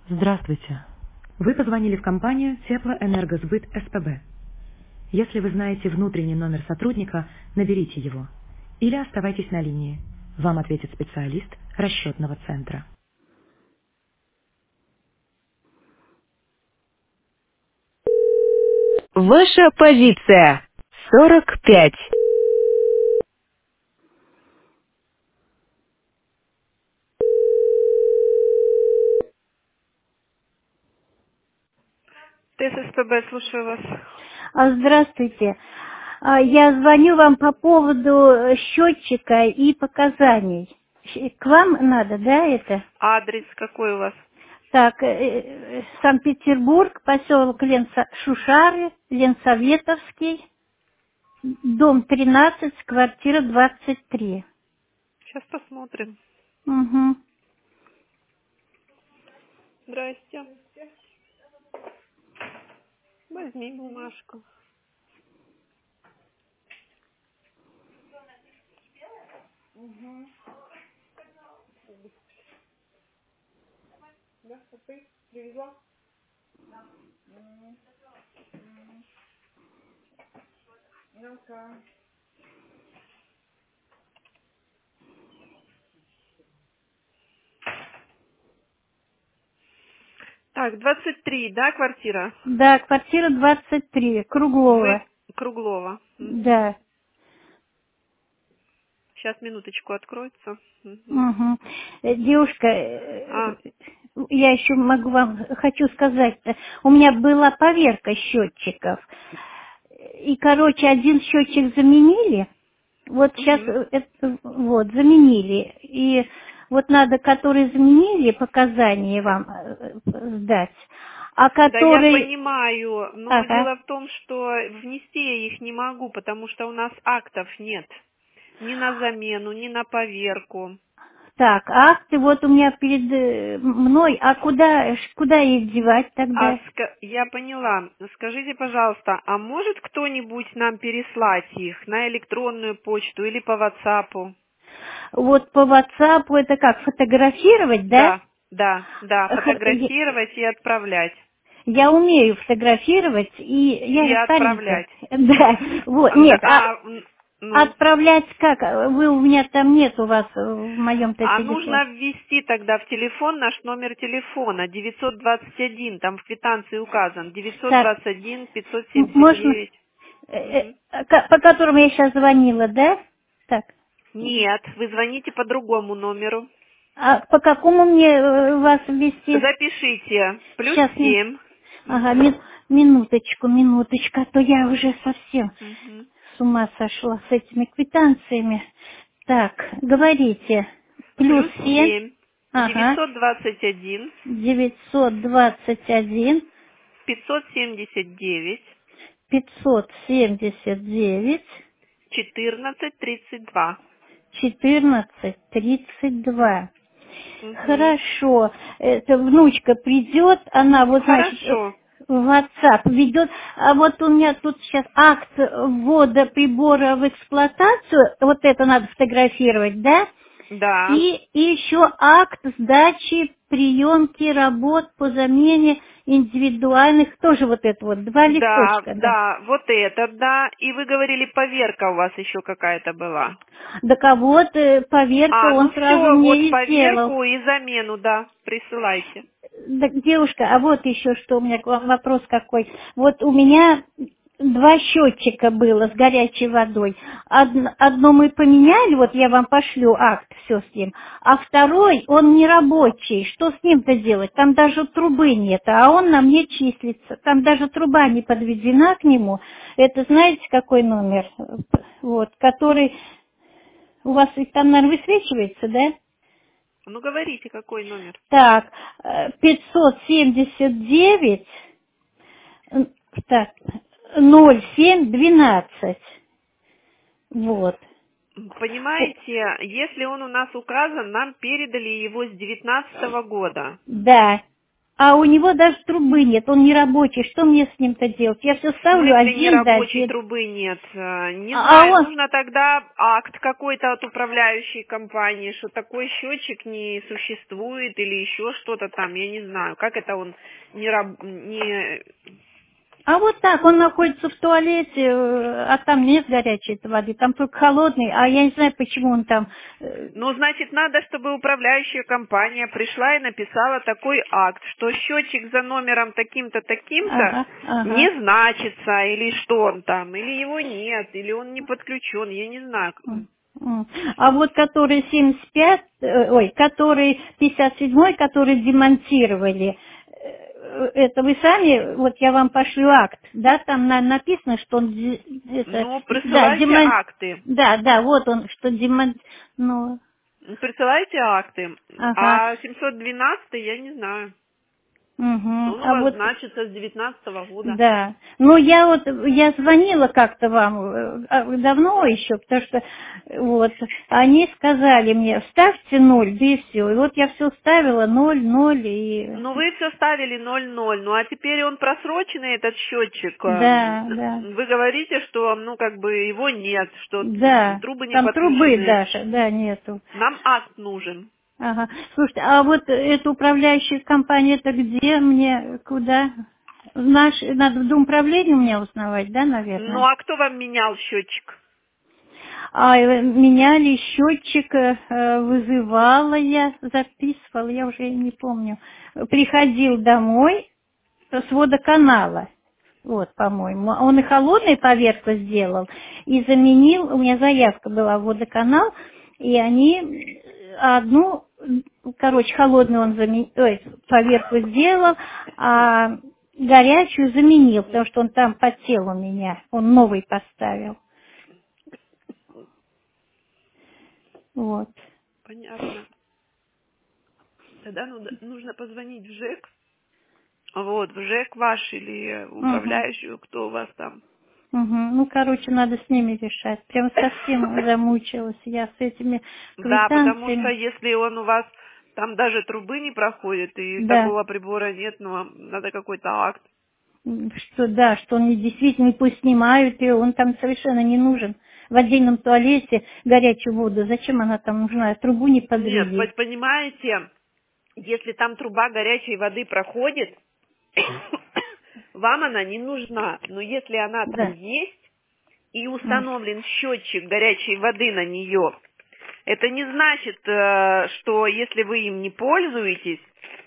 Здравствуйте. Вы позвонили в компанию Теплоэнергосбыт СПБ. Если вы знаете внутренний номер сотрудника, наберите его. Или оставайтесь на линии. Вам ответит специалист расчетного центра. Ваша позиция 45. ТССПБ, слушаю вас. Здравствуйте. Я звоню вам по поводу счетчика и показаний. К вам надо, да, это? Адрес какой у вас? Так, Санкт-Петербург, поселок Шушары, Ленсоветовский, дом 13, квартира 23. Сейчас посмотрим. Угу. Здрасте. Возьми бумажку. Так, 23, да, квартира? Да, квартира 23, Вы Круглова. Круглова. Да. Сейчас минуточку откроется. Мгм. Угу. Девушка, А, я еще могу вам, хочу сказать, у меня была поверка счетчиков. И, короче, один счетчик заменили. Вот сейчас мгм. вот, заменили. И вот надо, который заменили, показания вам сдать. А Да, я который... понимаю, но Ага. дело в том, что внести я их не могу, потому что у нас актов нет. Ни на замену, ни на поверку. Так, акты вот у меня перед мной. А куда их девать тогда? Я поняла. Скажите, пожалуйста, а может кто-нибудь нам переслать их на электронную почту или по WhatsApp? Вот по WhatsApp это как, фотографировать, да? Да, да, да, Я фотографировать и отправлять. я умею фотографировать, и я И же старенькая. отправлять. Да, вот, Да, нет, ну, отправлять как? Вы у меня там нет у вас в моем-то а телефоне. нужно ввести тогда в телефон наш номер телефона 921, там в квитанции указан, Так, 921 можно, 579. Мгм. по которому я сейчас звонила, да? Так, Нет, вы звоните по другому номеру. а по какому мне вас ввести? Запишите. Плюс Сейчас, 7. ага, Мгм. минуточку, а то я уже совсем Мгм. с ума сошла с этими квитанциями. Так, говорите. Плюс Плюс 7, 7. ага, 921 921 579 579 1432. 1432. Мгм. Хорошо. Это внучка придет, она вот, значит, Хорошо. в WhatsApp ведет. А вот у меня тут сейчас акт ввода прибора в эксплуатацию. Вот это надо фотографировать, да? Да. И еще акт сдачи приемки работ по замене индивидуальных, тоже вот это вот, два Да, листочка, да. да, вот это, да. И вы говорили, поверка у вас еще какая-то была. Так а вот поверка А, он ну сразу все, вот мне и сделал. поверку и замену, да, присылайте. Так, девушка, а вот еще что у меня к вам вопрос какой. Вот у меня два счетчика было с горячей водой. Одно мы поменяли, вот я вам пошлю акт, все с ним. А второй, он не рабочий. Что с ним-то делать? Там даже трубы нет, а он на мне числится. Там даже труба не подведена к нему. Это знаете, какой номер? Вот, который у вас и там, наверное, высвечивается, да? Ну говорите, какой номер. Так, 579, так, 0712. Вот. Понимаете, если он у нас указан, нам передали его с 19 года. Да. А у него даже трубы нет, он не рабочий. Что мне с ним-то делать? Я все ставлю Если один не за рабочей один. трубы нет, не А знаю, он... нужно тогда акт какой-то от управляющей компании, что такой счетчик не существует или еще что-то там, я не знаю, как это он не... А вот так, он находится в туалете, а там нет горячей воды, там только холодный, а я не знаю, почему он там... Ну, значит, надо, чтобы управляющая компания пришла и написала такой акт, что счетчик за номером таким-то, таким-то Ага. не значится, или что он там, или его нет, или он не подключен, я не знаю. А вот который 75, который 57-й, который демонтировали, это вы сами, вот я вам пошлю акт, да, там написано, что он... Ну, присылайте акты. Да, вот он, что ну... Присылайте акты. Ага. А 712 я не знаю. Угу. Он у А вас вот... значится с 19-го года. Да. Ну, я звонила как-то вам давно еще, потому что вот они сказали мне, ставьте 0, да и все. И вот я все ставила 0, 0 и... Ну, вы все ставили 0,0, ну, а теперь он просроченный, этот счетчик. Да. Вы говорите, что, ну, как бы его нет, что Да, трубы не там трубы подключены. даже, да, нету. Нам акт нужен. Ага. Слушайте, а вот эта управляющая компания, это где мне, куда? Надо в Домуправлении у меня узнавать, да, наверное? Ну, а кто вам менял счетчик? Меняли счетчик, вызывала я, записывала, я уже не помню. Приходил домой с водоканала. Вот, по-моему. Он и холодный поверху сделал, и заменил, у меня заявка была в водоканал, и они одну, холодную он поверху сделал, а горячую заменил, потому что он там потел у меня, он новый поставил. Вот. Понятно. Тогда нужно позвонить в ЖЭК. Вот, в ЖЭК ваш или управляющую, кто у вас там. Ну, надо с ними решать. Прям совсем замучилась я с этими Да, потому что квитанциями. если он у вас там даже трубы не проходит и Да. такого прибора нет, ну, надо какой-то акт. Что они действительно пусть снимают ее, он там совершенно не нужен. В отдельном туалете горячую воду, зачем она там нужна? Трубу не подвели. Нет, понимаете, если там труба горячей воды проходит, вам она не нужна. Но если она там есть и установлен счетчик горячей воды на нее, это не значит, что если вы им не пользуетесь,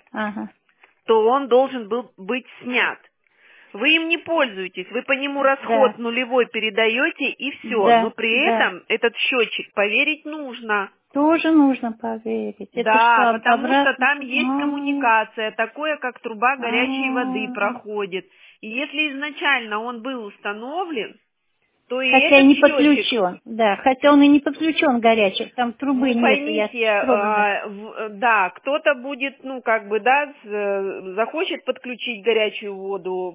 то он должен был быть снят. Вы им не пользуетесь, вы по нему расход нулевой передаете и все. Но при этом этот счетчик поверить нужно. Тоже нужно поверить. Да, потому что там есть коммуникация, такое, как труба горячей воды проходит. И если изначально он был установлен, то и хотя этот не счетчик... подключен, да, хотя он и не подключен горячий, там трубы нет. Поймите, да, кто-то будет, захочет подключить горячую воду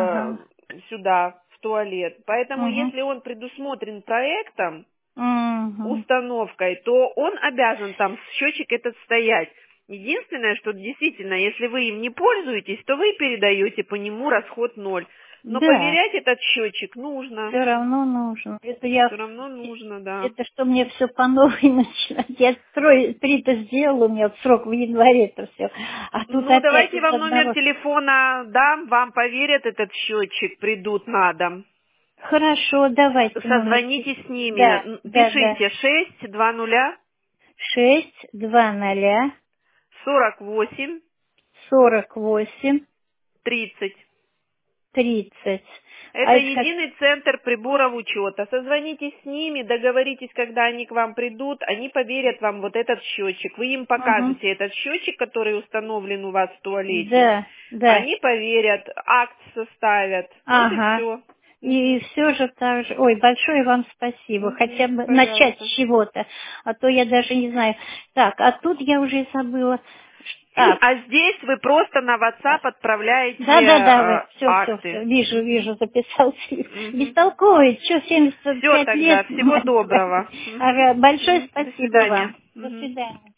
сюда, в туалет. Поэтому если он предусмотрен проектом, установкой, то он обязан там счетчик этот стоять. Единственное, что действительно, если вы им не пользуетесь, то вы передаете по нему расход 0. Но проверять этот счетчик нужно. Все равно нужно. Все равно нужно, да. Это что мне все по новой начинать. Я 3-то сделала, у меня срок в январе это все. Давайте вам номер телефона дам, вам поверят этот счетчик, придут на дом. Хорошо, давайте. Созвонитесь с ними. Пишите 620 48 30. Это единый центр приборов учета. Созвонитесь с ними, договоритесь, когда они к вам придут, они поверят вам вот этот счетчик. Вы им покажете этот счетчик, который установлен у вас в туалете. Да. Они поверят, акт составят. Вот и все. И все же так же. Ой, большое вам спасибо. Хотя бы начать с чего-то. А то я даже не знаю. Так, а тут я уже забыла. А здесь вы просто на WhatsApp отправляете акты. Все. Вижу, записал. Бестолковый, что 75 все тогда, лет. Всего доброго. Большое спасибо вам. До свидания. До свидания.